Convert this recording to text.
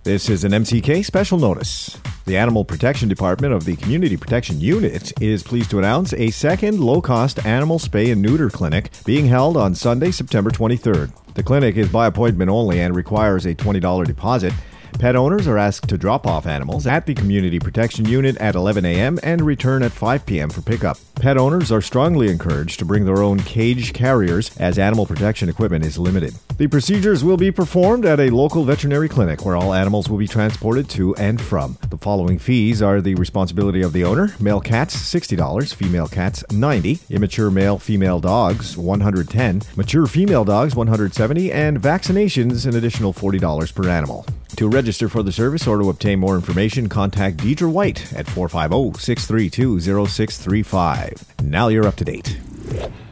This is an MCK special notice. The Animal Protection Department of the Community Protection Unit is pleased to announce a second low-cost animal spay and neuter clinic being held on Sunday, September 23rd. The clinic is by appointment only and requires a $20 deposit. Pet owners are asked to drop off animals at the Community Protection Unit at 11 a.m. and return at 5 p.m. for pickup. Pet owners are strongly encouraged to bring their own cage carriers as animal protection equipment is limited. The procedures will be performed at a local veterinary clinic where all animals will be transported to and from. The following fees are the responsibility of the owner. Male cats, $60. Female cats, $90. Immature male-female dogs, $110. Mature female dogs, $170. And vaccinations, an additional $40 per animal. To register for the service or to obtain more information, contact Deidre White at 450-632-0635. Now you're up to date.